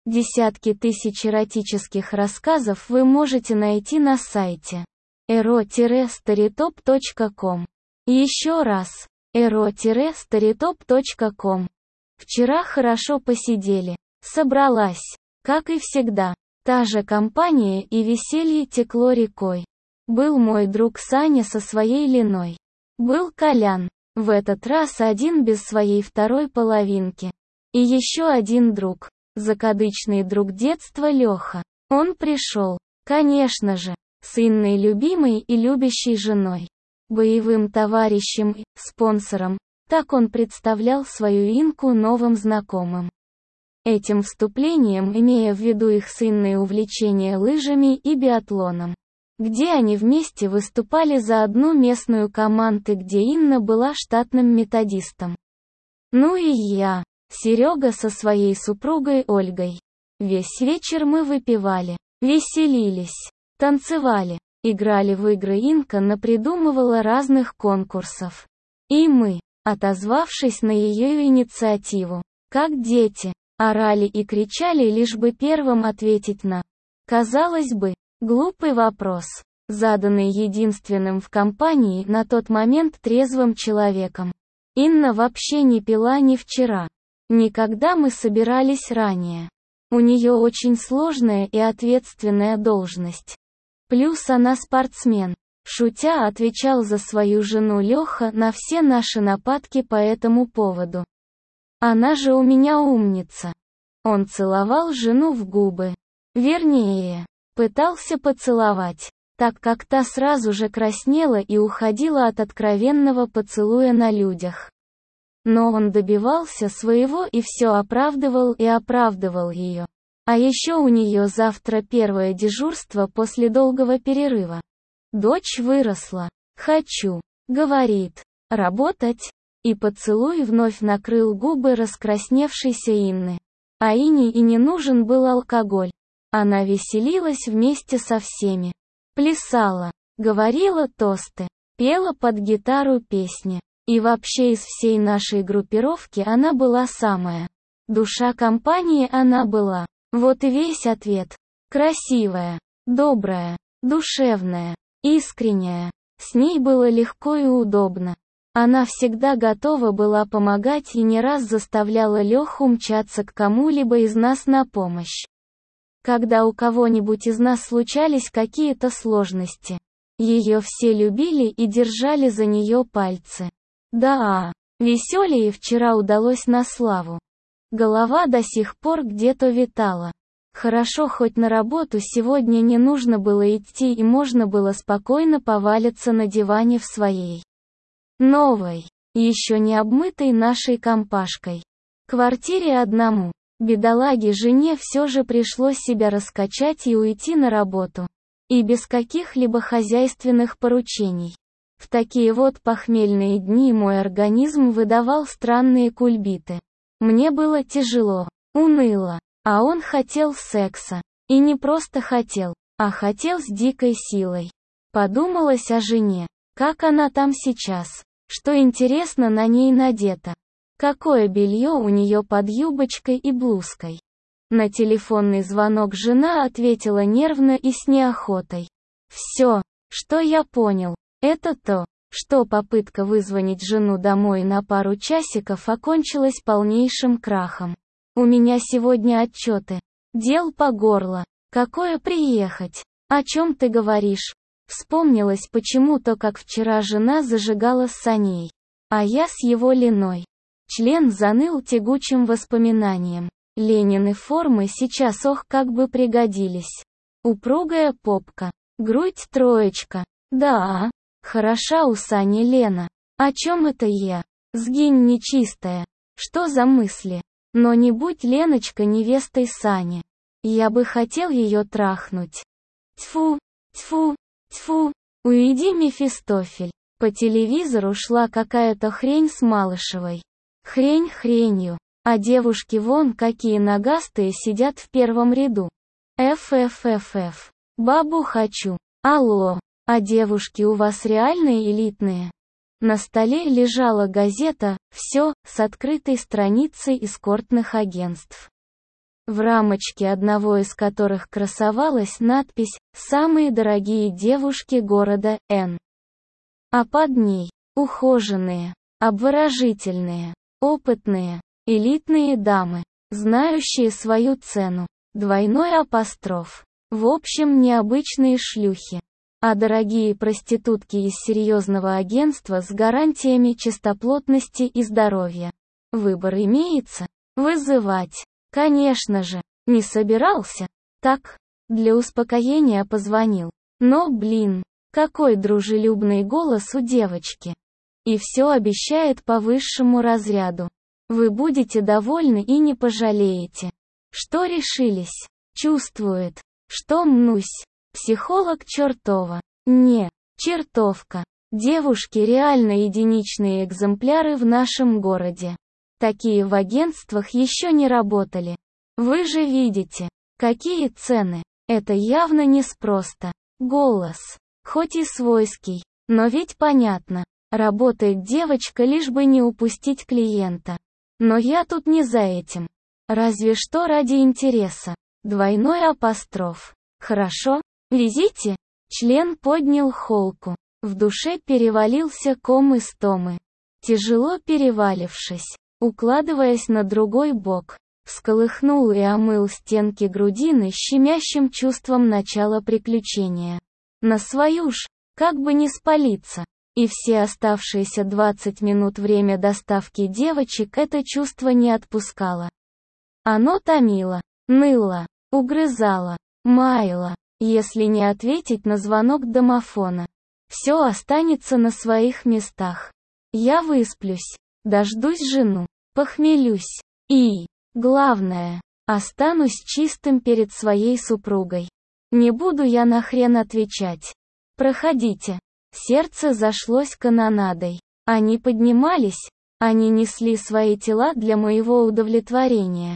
Десятки тысяч эротических рассказов вы можете найти на сайте ero-storytop.com. Еще раз, ero-storytop.com. Вчера хорошо посидели. Собралась. Как и всегда. Та же компания и веселье текло рекой. Был мой друг Саня со своей Леной. Был Колян. В этот раз один без своей второй половинки. И еще один друг. Закадычный друг детства Леха. Он пришел. Конечно же. С Инной любимой и любящей женой. Боевым товарищем и спонсором. Так он представлял свою Инку новым знакомым. Этим вступлением имея в виду их с Инной увлечение лыжами и биатлоном. Где они вместе выступали за одну местную команду, где Инна была штатным методистом. Ну и я, Серега со своей супругой Ольгой. Весь вечер мы выпивали, веселились, танцевали, играли в игры. Инка напридумывала разных конкурсов. И мы, отозвавшись на ее инициативу, как дети, орали и кричали, лишь бы первым ответить на, казалось бы, глупый вопрос, заданный единственным в компании на тот момент трезвым человеком. Инна вообще не пила ни вчера, ни когда мы собирались ранее. У нее очень сложная и ответственная должность. Плюс она спортсмен. Шутя отвечал за свою жену Леха на все наши нападки по этому поводу. Она же у меня умница. Он целовал жену в губы. Вернее, пытался поцеловать, так как та сразу же краснела и уходила от откровенного поцелуя на людях. Но он добивался своего и все оправдывал и оправдывал ее. А еще у нее завтра первое дежурство после долгого перерыва. Дочь выросла. «Хочу», — говорит, — «работать». И поцелуй вновь накрыл губы раскрасневшейся Инны. А Ине и не нужен был алкоголь. Она веселилась вместе со всеми. Плясала, говорила тосты, пела под гитару песни. И вообще из всей нашей группировки она была самая. Душа компании она была. Вот и весь ответ. Красивая, добрая, душевная, искренняя. С ней было легко и удобно. Она всегда готова была помогать и не раз заставляла Леху мчаться к кому-либо из нас на помощь. Когда у кого-нибудь из нас случались какие-то сложности, ее все любили и держали за нее пальцы. Да, веселее вчера удалось на славу. Голова до сих пор где-то витала. Хорошо, хоть на работу сегодня не нужно было идти и можно было спокойно поваляться на диване в своей новой, еще не обмытой нашей компашкой квартире одному. Бедолаге жене все же пришлось себя раскачать и уйти на работу. И без каких-либо хозяйственных поручений. В такие вот похмельные дни мой организм выдавал странные кульбиты. Мне было тяжело, уныло, а он хотел секса. И не просто хотел, а хотел с дикой силой. Подумалось о жене. Как она там сейчас? Что интересно на ней надето? Какое белье у нее под юбочкой и блузкой? На телефонный звонок жена ответила нервно и с неохотой. Все, что я понял, это то, что попытка вызвонить жену домой на пару часиков окончилась полнейшим крахом. У меня сегодня отчеты. Дел по горло. Какое приехать? О чем ты говоришь? Вспомнилось почему-то, как вчера жена зажигала с Саней, а я с его Леной. Член заныл тягучим воспоминанием. Ленины формы сейчас ох как бы пригодились. Упругая попка, грудь троечка. Да, хороша у Сани Лена. О чем это я? Сгинь нечистая. Что за мысли? Но не будь Леночка невестой Сани. Я бы хотел ее трахнуть. Тьфу, тьфу, тьфу. Уйди, Мефистофель. По телевизору шла какая-то хрень с Малышевой. Хрень хренью. А девушки вон какие нагастые сидят в первом ряду. ФФФФ. Бабу хочу. Алло. А девушки у вас реально элитные? На столе лежала газета «Все» с открытой страницей эскортных агентств. в рамочке одного из которых красовалась надпись «Самые дорогие девушки города Н». А под ней – ухоженные, обворожительные, опытные, элитные дамы, знающие свою цену, двойной апостроф. В общем, необычные шлюхи. А дорогие проститутки из серьезного агентства с гарантиями чистоплотности и здоровья. Выбор имеется. Вызывать. Конечно же, не собирался. Так, для успокоения позвонил. Но, блин, какой дружелюбный голос у девочки. И все обещает по высшему разряду. Вы будете довольны и не пожалеете. Что решились? Чувствует, что мнусь. Психолог чертова. Не, чертовка. Девушки реально единичные экземпляры в нашем городе. Такие в агентствах еще не работали. Вы же видите, какие цены. Это явно неспроста. Голос. Хоть и свойский, но ведь понятно. Работает девочка, лишь бы не упустить клиента. Но я тут не за этим. Разве что ради интереса. Двойной апостроф. Хорошо? Везите? Член поднял холку. В душе перевалился ком истомы. Тяжело перевалившись, укладываясь на другой бок, всколыхнул и омыл стенки грудины щемящим чувством начала приключения. На свою ж, как бы не спалиться. И все оставшиеся 20 минут время доставки девочек это чувство не отпускало. Оно томило, ныло, угрызало, маяло. Если не ответить на звонок домофона, все останется на своих местах. Я высплюсь, дождусь жену, похмелюсь. И, главное, останусь чистым перед своей супругой. Не буду я нахрен отвечать. Проходите. Сердце зашлось канонадой. Они поднимались, они несли свои тела для моего удовлетворения.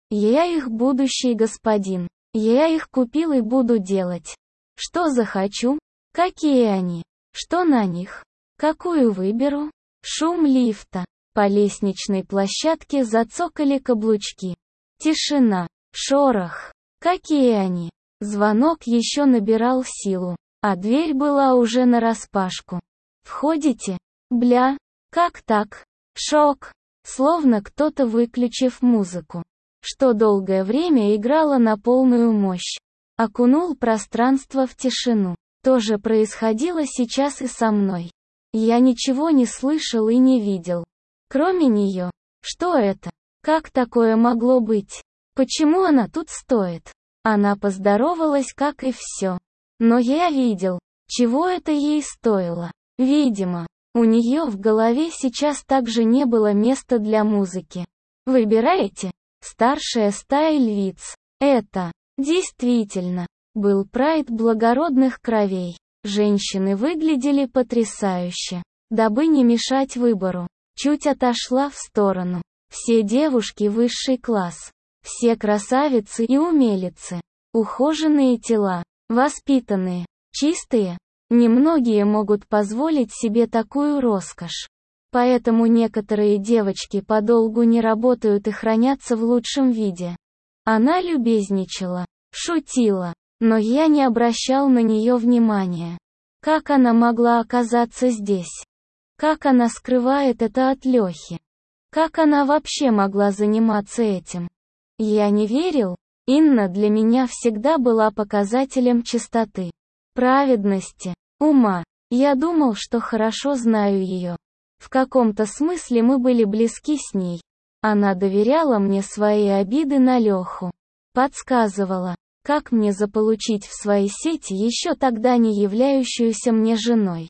Я их будущий господин. Я их купил и буду делать. Что захочу? Какие они? Что на них? Какую выберу? Шум лифта. По лестничной площадке зацокали каблучки. Тишина. Шорох. Какие они? Звонок еще набирал силу, а дверь была уже нараспашку. Входите? Бля, как так? Шок. Словно кто-то, выключив музыку, что долгое время играла на полную мощь, окунул пространство в тишину. То же происходило сейчас и со мной. Я ничего не слышал и не видел. Кроме нее. Что это? Как такое могло быть? Почему она тут стоит? Она поздоровалась, как и все. Но я видел, чего это ей стоило. Видимо, у нее в голове сейчас также не было места для музыки. Выбираете? Старшая стая львиц. Это, действительно, был прайд благородных кровей. Женщины выглядели потрясающе. Дабы не мешать выбору, чуть отошла в сторону. Все девушки высший класс. Все красавицы и умелицы. Ухоженные тела, воспитанные, чистые. Немногие могут позволить себе такую роскошь. Поэтому некоторые девочки подолгу не работают и хранятся в лучшем виде. Она любезничала, шутила, но я не обращал на нее внимания. Как она могла оказаться здесь? Как она скрывает это от Лехи? Как она вообще могла заниматься этим? Я не верил. Инна для меня всегда была показателем чистоты, праведности, ума. Я думал, что хорошо знаю ее. В каком-то смысле мы были близки с ней. Она доверяла мне свои обиды на Леху. Подсказывала, как мне заполучить в свои сети еще тогда не являющуюся мне женой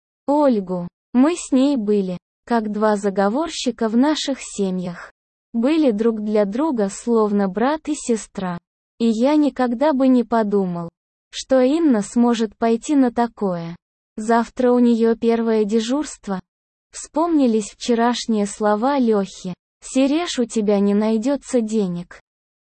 Ольгу. Мы с ней были, как два заговорщика в наших семьях. Были друг для друга словно брат и сестра. И я никогда бы не подумал, что Инна сможет пойти на такое. Завтра у нее первое дежурство. Вспомнились вчерашние слова Лехи. «Сереж, у тебя не найдется денег.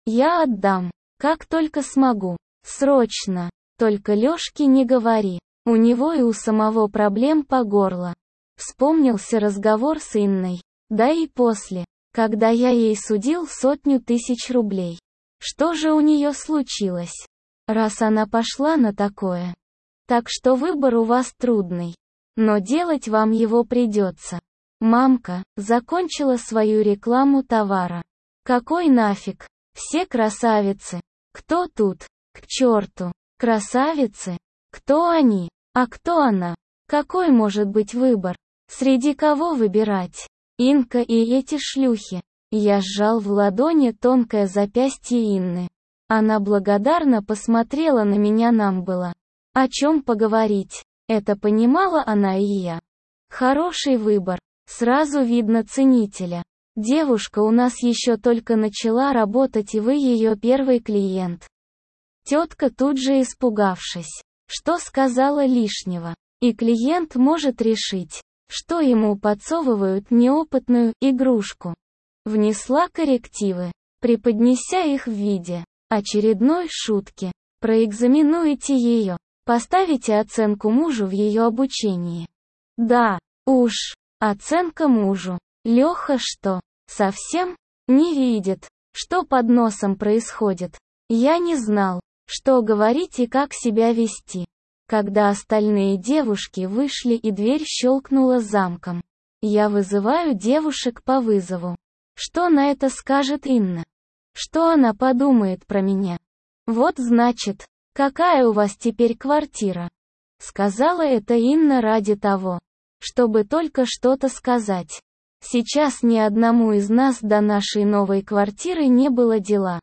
Я отдам, как только смогу. Срочно. Только Лешке не говори. У него и у самого проблем по горло». Вспомнился разговор с Инной. Да и после, когда я ей судил 100 000 рублей. Что же у нее случилось, раз она пошла на такое? Так что выбор у вас трудный. Но делать вам его придется. Мамка закончила свою рекламу товара. Какой нафиг? Все красавицы. Кто тут? К черту. Красавицы? Кто они? А кто она? Какой может быть выбор? Среди кого выбирать? Инка и эти шлюхи. Я сжал в ладони тонкое запястье Инны. Она благодарно посмотрела на меня, нам было о чем поговорить. Это понимала она и я. Хороший выбор. Сразу видно ценителя. Девушка у нас еще только начала работать, и вы ее первый клиент. Тетка тут же испугавшись, что сказала лишнего. И клиент может решить, что ему подсовывают неопытную игрушку. Внесла коррективы, преподнеся их в виде очередной шутки. Проэкзаменуете ее, поставите оценку мужу в ее обучении. Да, уж, оценка мужу. Леха что, совсем не видит, что под носом происходит? Я не знал, что говорить и как себя вести. Когда остальные девушки вышли и дверь щелкнула замком. Я вызываю девушек по вызову. Что на это скажет Инна? Что она подумает про меня? Вот значит, какая у вас теперь квартира? Сказала это Инна ради того, чтобы только что-то сказать. Сейчас ни одному из нас до нашей новой квартиры не было дела.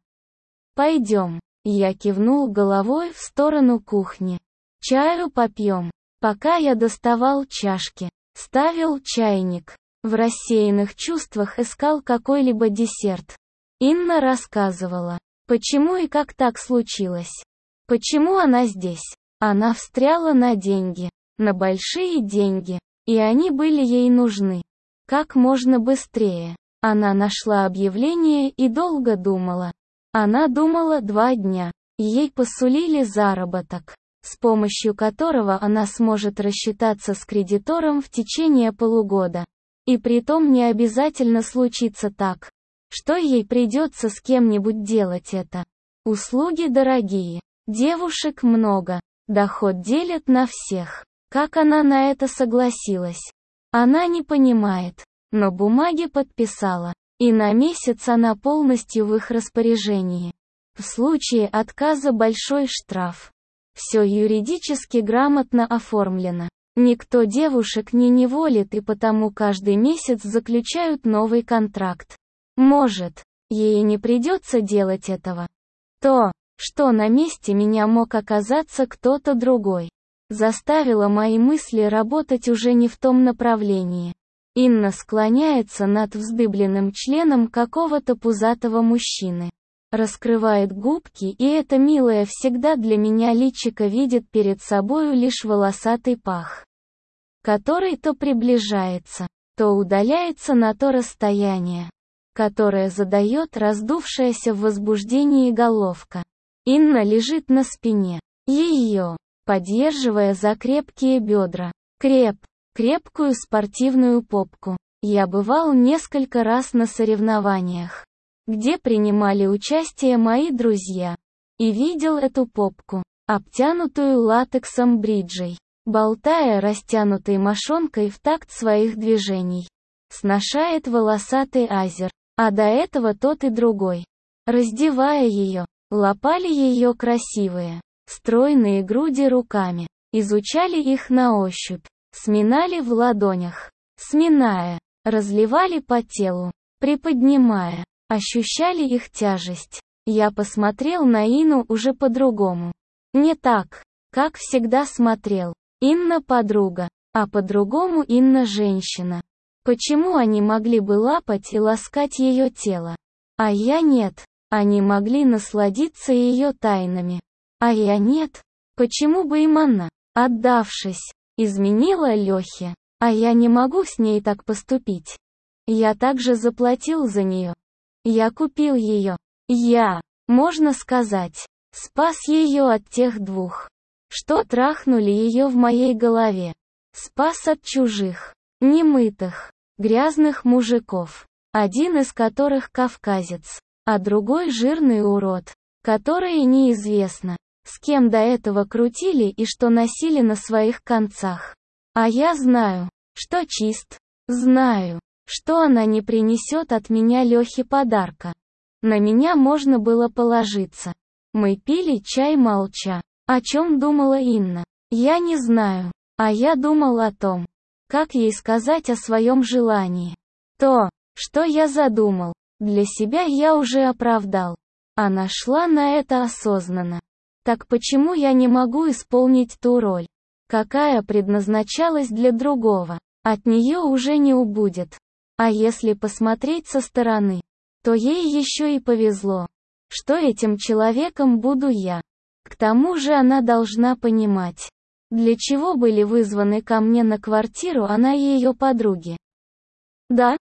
Пойдем. Я кивнул головой в сторону кухни. Чаю попьем. Пока я доставал чашки, ставил чайник, в рассеянных чувствах искал какой-либо десерт. Инна рассказывала, почему и как так случилось. Почему она здесь? Она встряла на деньги, на большие деньги, и они были ей нужны. Как можно быстрее. Она нашла объявление и долго думала. Она думала 2 дня. Ей посулили заработок, с помощью которого она сможет рассчитаться с кредитором в течение полугода. И притом не обязательно случится так, что ей придется с кем-нибудь делать это. Услуги дорогие, девушек много, доход делят на всех. Как она на это согласилась? Она не понимает, но бумаги подписала, и на месяц она полностью в их распоряжении. В случае отказа большой штраф. Все юридически грамотно оформлено. Никто девушек не неволит, и потому каждый месяц заключают новый контракт. Может, ей не придется делать этого. То, что на месте меня мог оказаться кто-то другой, заставило мои мысли работать уже не в том направлении. Инна склоняется над вздыбленным членом какого-то пузатого мужчины. Раскрывает губки, и это милое всегда для меня личико видит перед собою лишь волосатый пах, который то приближается, то удаляется на то расстояние, которое задает раздувшаяся в возбуждении головка. Инна лежит на спине, ее, поддерживая за крепкие бедра, крепкую спортивную попку. Я бывал несколько раз на соревнованиях, где принимали участие мои друзья, и видел эту попку, обтянутую латексом бриджей, болтая растянутой мошонкой в такт своих движений. Сношает волосатый азер, а до этого тот и другой. Раздевая ее, лапали ее красивые, стройные груди руками, изучали их на ощупь, сминали в ладонях, сминая, разливали по телу, приподнимая, ощущали их тяжесть. Я посмотрел на Инну уже по-другому. Не так, как всегда смотрел. Инна подруга, а по-другому Инна женщина. Почему они могли бы лапать и ласкать ее тело? А я нет. Они могли насладиться ее тайнами. А я нет. Почему бы им она, отдавшись, изменила Лехе? А я не могу с ней так поступить. Я также заплатил за нее. Я купил ее. Я, можно сказать, спас ее от тех двух, что трахнули ее в моей голове. Спас от чужих, немытых, грязных мужиков, один из которых кавказец, а другой жирный урод, который неизвестно, с кем до этого крутили и что носили на своих концах. А я знаю, что чист, знаю, что она не принесет от меня Лехе подарка. На меня можно было положиться. Мы пили чай молча. О чем думала Инна? Я не знаю. А я думал о том, как ей сказать о своем желании. То, что я задумал, для себя я уже оправдал. Она шла на это осознанно. Так почему я не могу исполнить ту роль, какая предназначалась для другого? От нее уже не убудет. А если посмотреть со стороны, то ей еще и повезло, что этим человеком буду я. К тому же она должна понимать, для чего были вызваны ко мне на квартиру она и ее подруги. Да,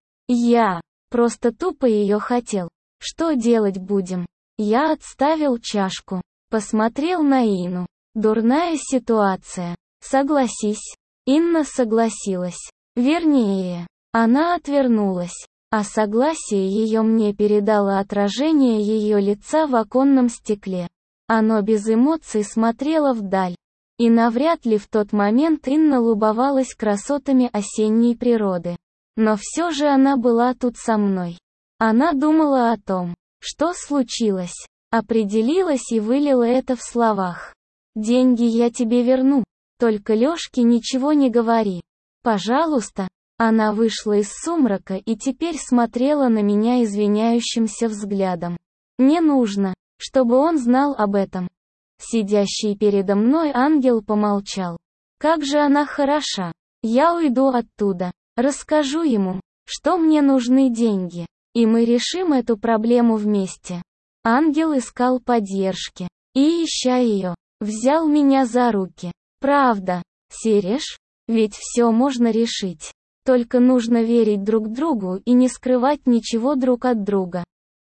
я просто тупо ее хотел. Что делать будем? Я отставил чашку, посмотрел на Инну. Дурная ситуация. Согласись. Инна согласилась. Вернее, она отвернулась. А согласие ее мне передало отражение ее лица в оконном стекле. Оно без эмоций смотрело вдаль. И навряд ли в тот момент Инна любовалась красотами осенней природы. Но все же она была тут со мной. Она думала о том, что случилось, определилась и вылила это в словах. «Деньги я тебе верну, только Лешке ничего не говори. Пожалуйста». Она вышла из сумрака и теперь смотрела на меня извиняющимся взглядом. Не нужно, чтобы он знал об этом. Сидящий передо мной ангел помолчал. Как же она хороша. Я уйду оттуда, расскажу ему, что мне нужны деньги, и мы решим эту проблему вместе. Ангел искал поддержки, и, ища ее, взял меня за руки. Правда, Сереж? Ведь все можно решить. Только нужно верить друг другу и не скрывать ничего друг от друга.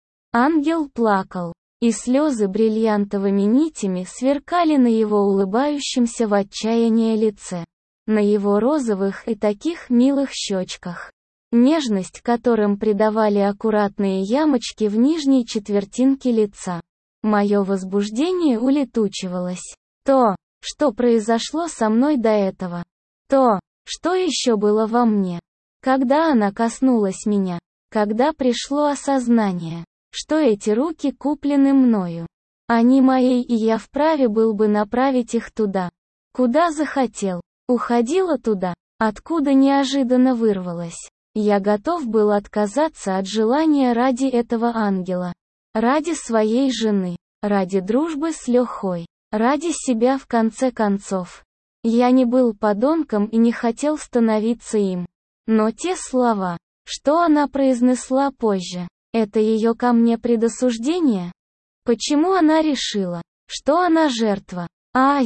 Ангел плакал, и слезы бриллиантовыми нитями сверкали на его улыбающемся в отчаянии лице, на его розовых и таких милых щечках, нежность которым придавали аккуратные ямочки в нижней четвертинке лица. Мое возбуждение улетучивалось. То, что произошло со мной до этого. То, что еще было во мне? Когда она коснулась меня? Когда пришло осознание, что эти руки куплены мною? Они мои, и я вправе был бы направить их туда, куда захотел. Уходила туда, откуда неожиданно вырвалась. Я готов был отказаться от желания ради этого ангела. Ради своей жены. Ради дружбы с Лехой. Ради себя в конце концов. Я не был подонком и не хотел становиться им. Но те слова, что она произнесла позже, это ее ко мне предосуждение? Почему она решила, что она жертва? А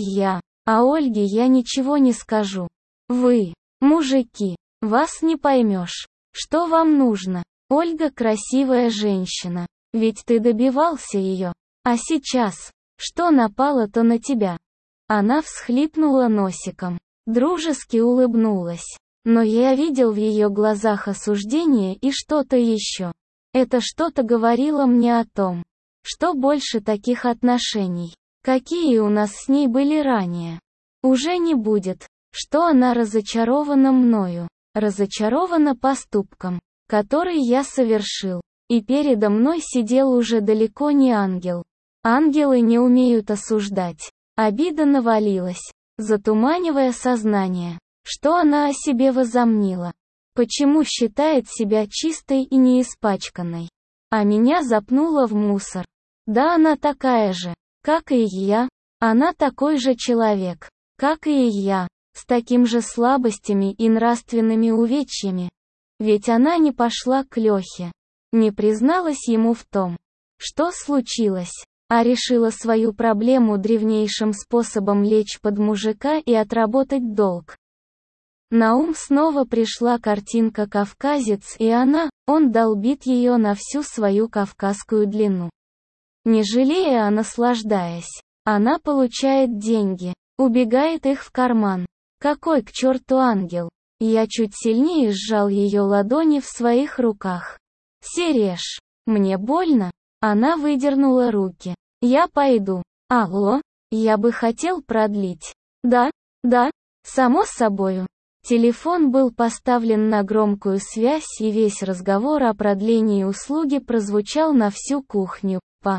Ольге я ничего не скажу. Вы, мужики, вас не поймешь. Что вам нужно? Ольга красивая женщина, ведь ты добивался ее. А сейчас, что напало-то на тебя? Она всхлипнула носиком, дружески улыбнулась. Но я видел в ее глазах осуждение и что-то еще. Это что-то говорило мне о том, что больше таких отношений, какие у нас с ней были ранее, уже не будет, что она разочарована мною, разочарована поступком, который я совершил, и передо мной сидел уже далеко не ангел. Ангелы не умеют осуждать. Обида навалилась, затуманивая сознание. Что она о себе возомнила? Почему считает себя чистой и не испачканной? А меня запнуло в мусор. Да она такая же, как и я. Она такой же человек, как и я, с таким же слабостями и нравственными увечьями. Ведь она не пошла к Лехе, не призналась ему в том, что случилось, а решила свою проблему древнейшим способом лечь под мужика и отработать долг. На ум снова пришла картинка «Кавказец» и он долбит ее на всю свою кавказскую длину. Не жалея, а наслаждаясь. Она получает деньги, убегает их в карман. Какой к черту ангел? Я чуть сильнее сжал ее ладони в своих руках. «Сереж, мне больно?» Она выдернула руки. Я пойду. Алло, я бы хотел продлить. Да, да, само собою. Телефон был поставлен на громкую связь, и весь разговор о продлении услуги прозвучал на всю кухню.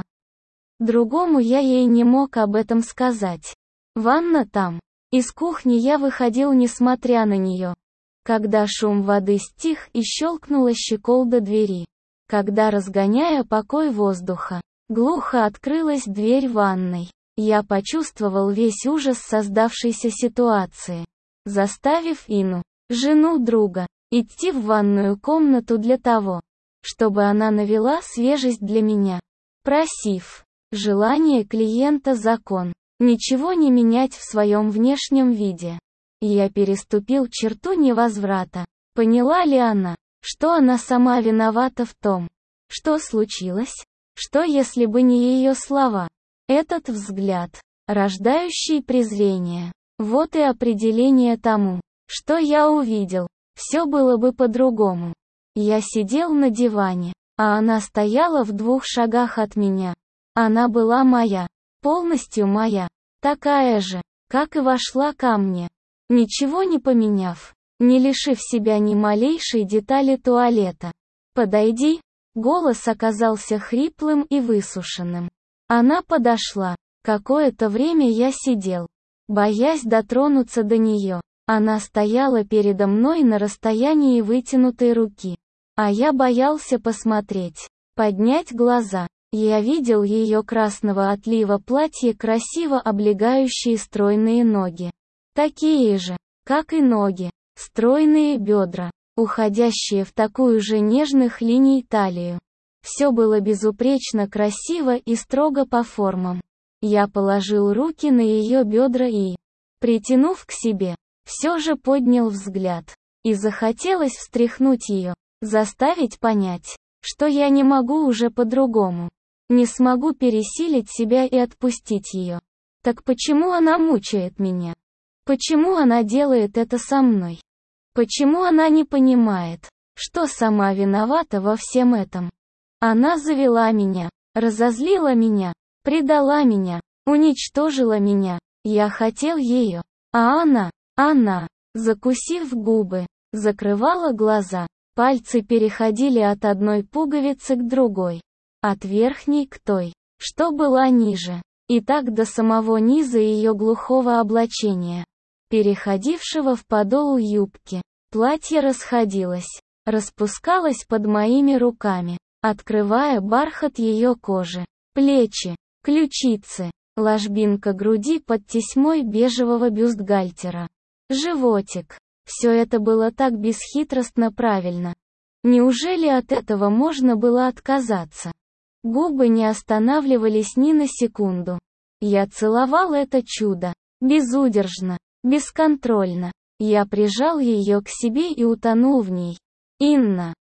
По-другому я ей не мог об этом сказать. Ванна там. Из кухни я выходил, несмотря на нее. Когда шум воды стих и щелкнула щеколда двери. Когда, разгоняя покой воздуха, глухо открылась дверь ванной. Я почувствовал весь ужас создавшейся ситуации, заставив Инну, жену друга, идти в ванную комнату для того, чтобы она навела свежесть для меня. Просив. Желание клиента закон. Ничего не менять в своем внешнем виде. Я переступил черту невозврата. Поняла ли она, что она сама виновата в том, что случилось? Что если бы не ее слова? Этот взгляд, рождающий презрение. Вот и определение тому, что я увидел. Все было бы по-другому. Я сидел на диване, а она стояла в 2 шагах от меня. Она была моя, полностью моя, такая же, как и вошла ко мне. Ничего не поменяв, не лишив себя ни малейшей детали туалета. «Подойди», голос оказался хриплым и высушенным. Она подошла. Какое-то время я сидел, боясь дотронуться до нее. Она стояла передо мной на расстоянии вытянутой руки. А я боялся посмотреть, поднять глаза. Я видел ее красного отлива платье, красиво облегающие стройные ноги. Такие же, как и ноги, стройные бедра, уходящие в такую же нежных линий талию. Все было безупречно красиво и строго по формам. Я положил руки на ее бедра и, притянув к себе, все же поднял взгляд. И захотелось встряхнуть ее, заставить понять, что я не могу уже по-другому. Не смогу пересилить себя и отпустить ее. Так почему она мучает меня? Почему она делает это со мной? Почему она не понимает, что сама виновата во всем этом? Она завела меня, разозлила меня, предала меня, уничтожила меня. Я хотел ее, а она, закусив губы, закрывала глаза. Пальцы переходили от одной пуговицы к другой. От верхней к той, что была ниже, и так до самого низа ее глухого облачения, переходившего в подол юбки. Платье расходилось, распускалось под моими руками, открывая бархат ее кожи, плечи, ключицы, ложбинка груди под тесьмой бежевого бюстгальтера, животик. Все это было так бесхитростно правильно. Неужели от этого можно было отказаться? Губы не останавливались ни на секунду. Я целовал это чудо. Безудержно, бесконтрольно. Я прижал ее к себе и утонул в ней. Инна,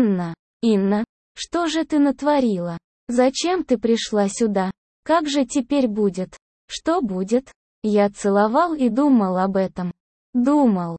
что же ты натворила? Зачем ты пришла сюда? Как же теперь будет? Что будет? Я целовал и думал об этом. Думал,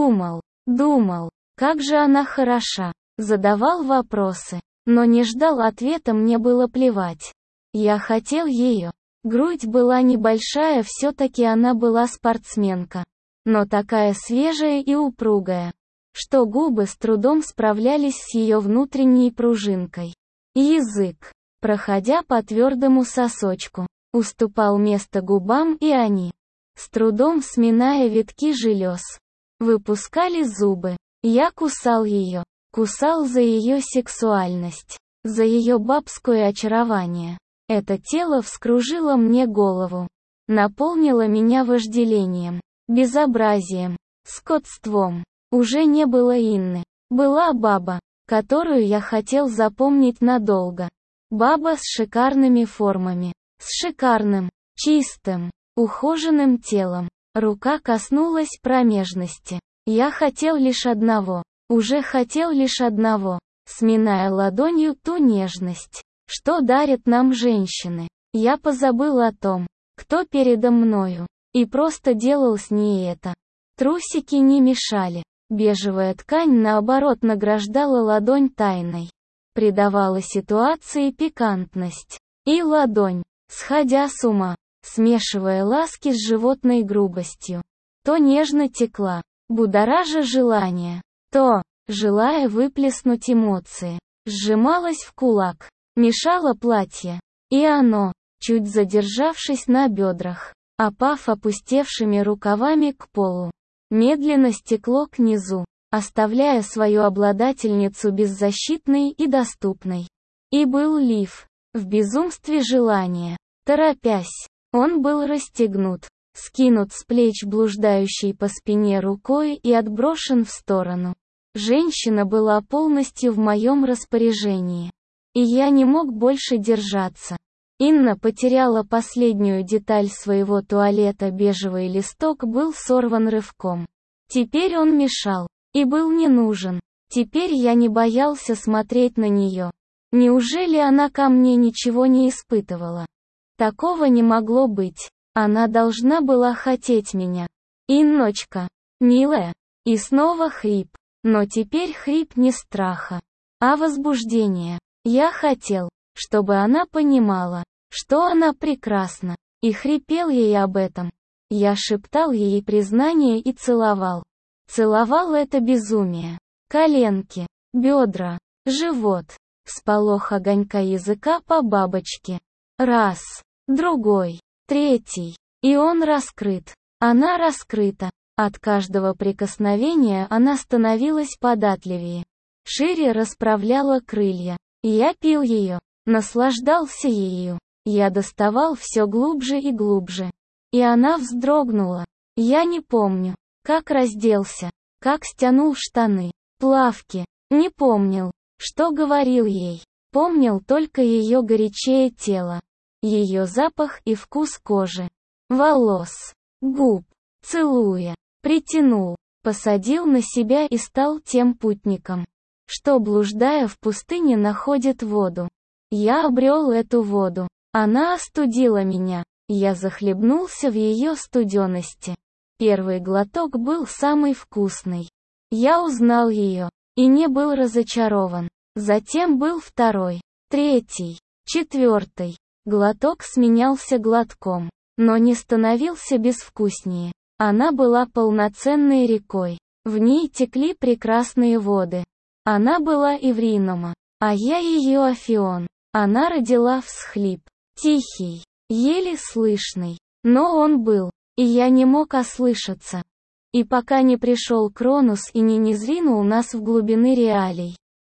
как же она хороша. Задавал вопросы, но не ждал ответа, мне было плевать. Я хотел ее. Грудь была небольшая, все-таки она была спортсменка. Но такая свежая и упругая, что губы с трудом справлялись с ее внутренней пружинкой. Язык, проходя по твердому сосочку, уступал место губам, и они, с трудом сминая витки желез, выпускали зубы. Я кусал ее. Кусал за ее сексуальность, за ее бабское очарование. Это тело вскружило мне голову, наполнило меня вожделением, безобразием, скотством. Уже не было Инны. Была баба, которую я хотел запомнить надолго. Баба с шикарными формами, с шикарным, чистым, ухоженным телом. Рука коснулась промежности. Я хотел лишь одного. Уже хотел лишь одного, сминая ладонью ту нежность, что дарят нам женщины. Я позабыл о том, кто передо мною, и просто делал с ней это. Трусики не мешали, бежевая ткань наоборот награждала ладонь тайной, придавала ситуации пикантность. И ладонь, сходя с ума, смешивая ласки с животной грубостью, то нежно текла, будоража желание, то, желая выплеснуть эмоции, сжималась в кулак, мешало платье, и оно, чуть задержавшись на бедрах, опав опустевшими рукавами к полу, медленно стекло к низу, оставляя свою обладательницу беззащитной и доступной. И был лиф, в безумстве желания, торопясь, он был расстегнут, скинут с плеч блуждающей по спине рукой и отброшен в сторону. Женщина была полностью в моем распоряжении. И я не мог больше держаться. Инна потеряла последнюю деталь своего туалета, бежевый листок был сорван рывком. Теперь он мешал. И был не нужен. Теперь я не боялся смотреть на нее. Неужели она ко мне ничего не испытывала? Такого не могло быть. Она должна была хотеть меня. Инночка, милая. И снова хрип. Но теперь хрип не страха, а возбуждения. Я хотел, чтобы она понимала, что она прекрасна, и хрипел ей об этом. Я шептал ей признание и целовал. Целовал это безумие. Коленки, бедра, живот. Всполох огонька языка по бабочке. Раз, другой, третий. И он раскрыт. Она раскрыта. От каждого прикосновения она становилась податливее. Шире расправляла крылья. Я пил ее, наслаждался ею. Я доставал все глубже и глубже. И она вздрогнула. Я не помню, как разделся, как стянул штаны, плавки. Не помнил, что говорил ей. Помнил только ее горячее тело, ее запах и вкус кожи, волос, губ. Целуя, притянул, посадил на себя и стал тем путником, что, блуждая в пустыне, находит воду. Я обрел эту воду. Она остудила меня. Я захлебнулся в ее студености. Первый глоток был самый вкусный. Я узнал ее, и не был разочарован. Затем был второй, третий, четвертый. Глоток сменялся глотком, но не становился безвкуснее. Она была полноценной рекой. В ней текли прекрасные воды. Она была Эвринома, а я ее Афион. Она родила всхлип. Тихий, еле слышный. Но он был, и я не мог ослышаться. И пока не пришел Кронус и не низвинул нас в глубины реалий.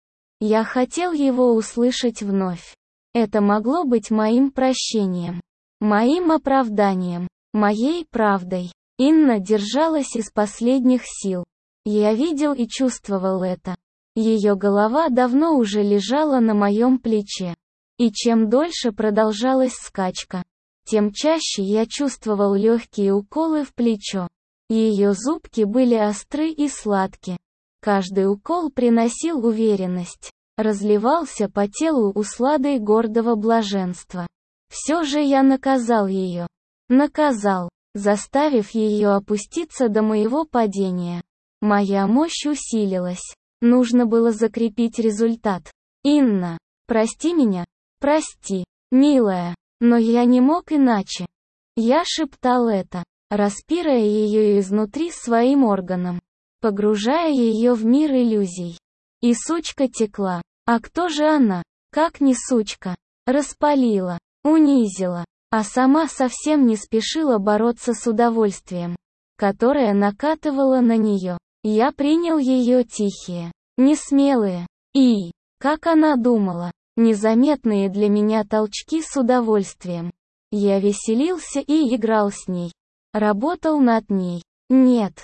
Я хотел его услышать вновь. Это могло быть моим прощением, моим оправданием, моей правдой. Инна держалась из последних сил. Я видел и чувствовал это. Ее голова давно уже лежала на моем плече. И чем дольше продолжалась скачка, тем чаще я чувствовал легкие уколы в плечо. Ее зубки были остры и сладки. Каждый укол приносил уверенность, разливался по телу усладой гордого блаженства. Все же я наказал ее. Наказал, заставив ее опуститься до моего падения. Моя мощь усилилась. Нужно было закрепить результат. Инна, прости меня. Прости, милая. Но я не мог иначе. Я шептал это, распирая ее изнутри своим органом, погружая ее в мир иллюзий. И сучка текла. А кто же она? Как не сучка? Распалила, унизила. А сама совсем не спешила бороться с удовольствием, которое накатывало на нее. Я принял ее тихие, несмелые, и, как она думала, незаметные для меня толчки с удовольствием. Я веселился и играл с ней. Работал над ней. Нет,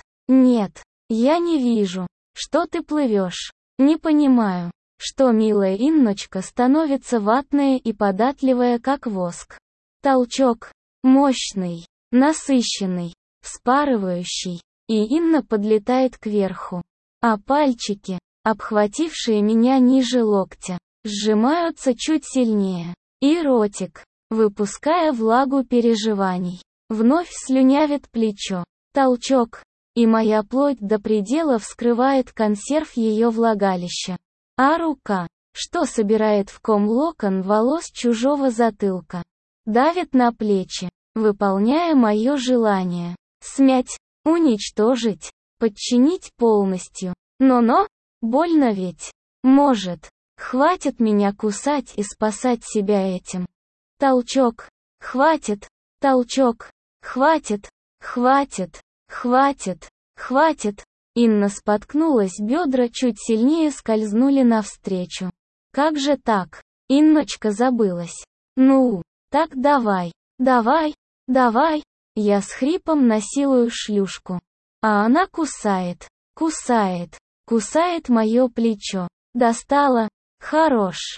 я не вижу, что ты плывешь. Не понимаю, что милая Инночка становится ватная и податливая, как воск. Толчок, мощный, насыщенный, вспарывающий, и Инна подлетает кверху. А пальчики, обхватившие меня ниже локтя, сжимаются чуть сильнее. И ротик, выпуская влагу переживаний, вновь слюнявит плечо. Толчок, и моя плоть до предела вскрывает консерв ее влагалища. А рука, что собирает в ком локон волос чужого затылка. Давит на плечи, выполняя мое желание. Смять, уничтожить, подчинить полностью. Но, больно ведь. Может, хватит меня кусать и спасать себя этим. Толчок. Хватит. Толчок. Хватит. Хватит. Хватит. Хватит. Инна споткнулась, бедра чуть сильнее скользнули навстречу. Как же так? Инночка забылась. Ну, так давай. Давай. Давай. Я с хрипом насилую шлюшку. А она кусает. Кусает. Кусает мое плечо. Достала. Хорош.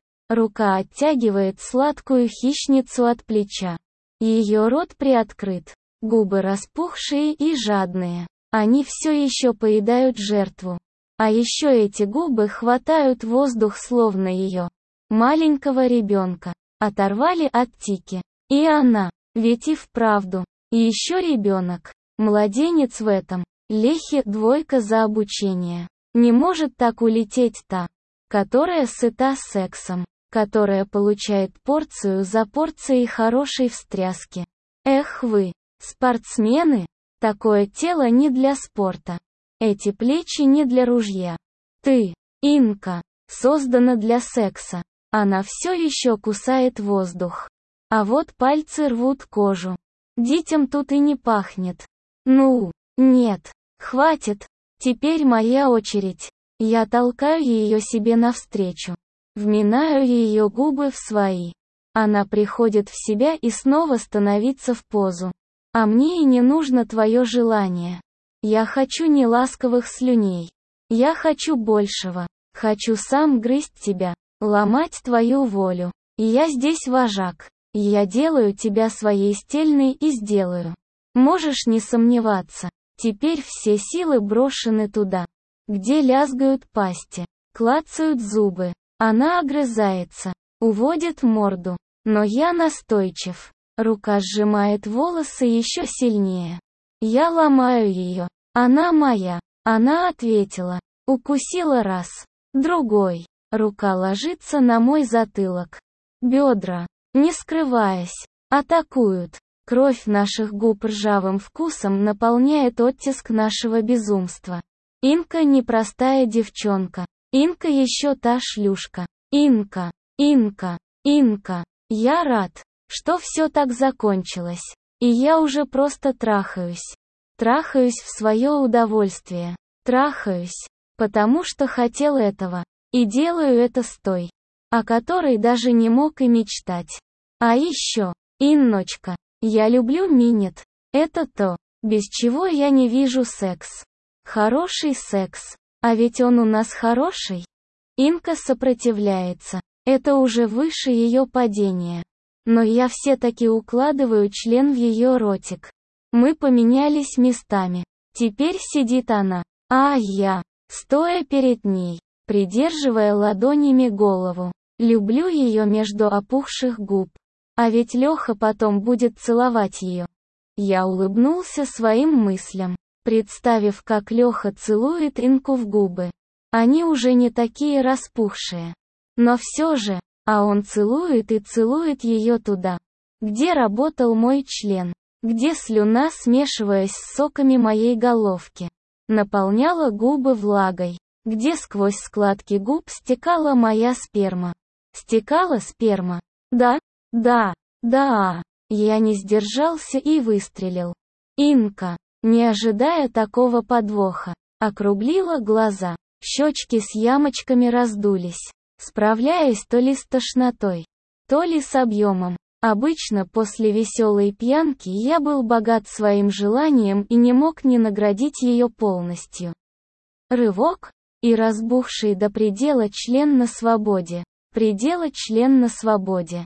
Рука оттягивает сладкую хищницу от плеча. Ее рот приоткрыт. Губы распухшие и жадные. Они все еще поедают жертву. А еще эти губы хватают воздух, словно ее маленького ребенка оторвали от Тики. И она, ведь и вправду, и еще ребенок. Младенец в этом. Лехе двойка за обучение. Не может так улететь та, которая сыта сексом, которая получает порцию за порцией хорошей встряски. Эх вы, спортсмены, такое тело не для спорта. Эти плечи не для ружья. Ты, Инка, создана для секса. Она все еще кусает воздух. А вот пальцы рвут кожу. Детям тут и не пахнет. Ну, нет, хватит. Теперь моя очередь. Я толкаю ее себе навстречу. Вминаю ее губы в свои. Она приходит в себя и снова становится в позу. А мне и не нужно твое желание. Я хочу не ласковых слюней. Я хочу большего. Хочу сам грызть тебя, ломать твою волю. И я здесь вожак. И я делаю тебя своей стельной и сделаю. Можешь не сомневаться. Теперь все силы брошены туда, где лязгают пасти, клацают зубы. Она огрызается, уводит морду. Но я настойчив. Рука сжимает волосы еще сильнее. Я ломаю ее. Она моя. Она ответила. Укусила раз. Другой. Рука ложится на мой затылок. Бедра, не скрываясь, атакуют. Кровь наших губ ржавым вкусом наполняет оттиск нашего безумства. Инка непростая девчонка. Инка еще та шлюшка. Инка, Инка, Инка. Я рад, что все так закончилось. И я уже просто трахаюсь. Трахаюсь в свое удовольствие. Трахаюсь, потому что хотел этого. И делаю это с той, о которой даже не мог и мечтать. А еще, Инночка, я люблю минет. Это то, без чего я не вижу секс. Хороший секс. А ведь он у нас хороший. Инка сопротивляется. Это уже выше ее падения. Но я все-таки укладываю член в ее ротик. Мы поменялись местами. Теперь сидит она, а я, стоя перед ней, придерживая ладонями голову. Люблю ее между опухших губ. А ведь Леха потом будет целовать ее. Я улыбнулся своим мыслям, представив, как Леха целует Инку в губы. Они уже не такие распухшие. Но все же, а он целует и целует ее туда, где работал мой член, где слюна, смешиваясь с соками моей головки, наполняла губы влагой, где сквозь складки губ стекала моя сперма. Стекала сперма. Да, да, да. Я не сдержался и выстрелил. Инка, не ожидая такого подвоха, округлила глаза. Щечки с ямочками раздулись, справляясь то ли с тошнотой, то ли с объемом. Обычно после веселой пьянки я был богат своим желанием и не мог не наградить ее полностью. Рывок, и разбухший до предела член на свободе. Предела член на свободе.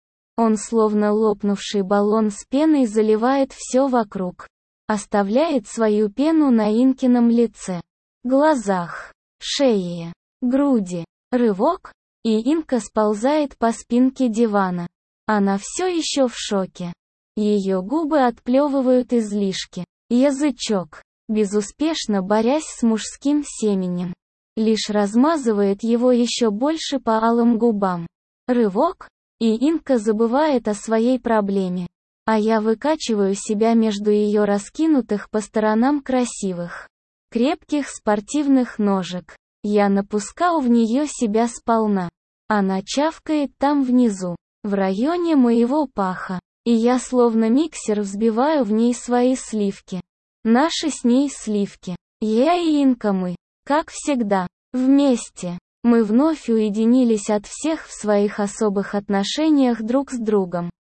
Он словно лопнувший баллон с пеной заливает все вокруг. Оставляет свою пену на Инкином лице, глазах, шее, груди. Рывок, и Инка сползает по спинке дивана. Она все еще в шоке. Ее губы отплевывают излишки. Язычок, безуспешно борясь с мужским семенем. лишь размазывает его еще больше по алым губам. Рывок, и Инка забывает о своей проблеме. А я выкачиваю себя между ее раскинутых по сторонам красивых, крепких спортивных ножек. Я напускал в нее себя сполна. Она чавкает там внизу, в районе моего паха. И я словно миксер взбиваю в ней свои сливки. Наши с ней сливки. Я и Инка мы, как всегда, вместе. Мы вновь уединились от всех в своих особых отношениях друг с другом.